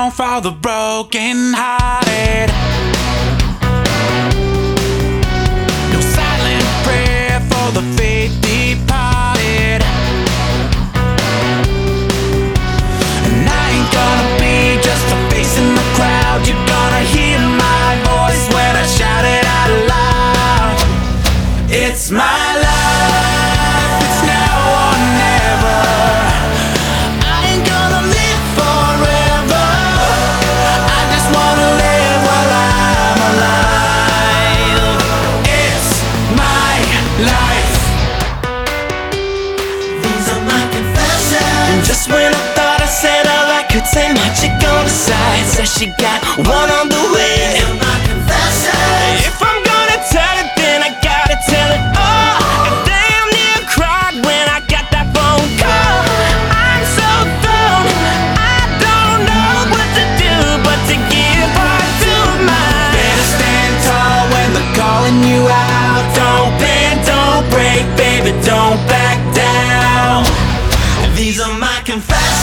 song for the broken hearted. No silent prayer for the faith departed. And I ain't gonna be just a face in the crowd. You're gonna hear my voice when I shout it out loud. It's my life, it's now or never. I ain't gonna live forever. I just wanna live while I'm alive. It's my life. These are my confessions. And just when I thought I said all I could say, my chick on the side says she got one on the way. These are my confessions. If I'm gonna tell it, then I gotta tell it all. I damn near cried when I got that phone call. I'm so thrown, I don't know what to do but to give heart to mine. Better stand tall when they're calling you out. Don't bend, don't break, baby, don't back down. These are my confessions.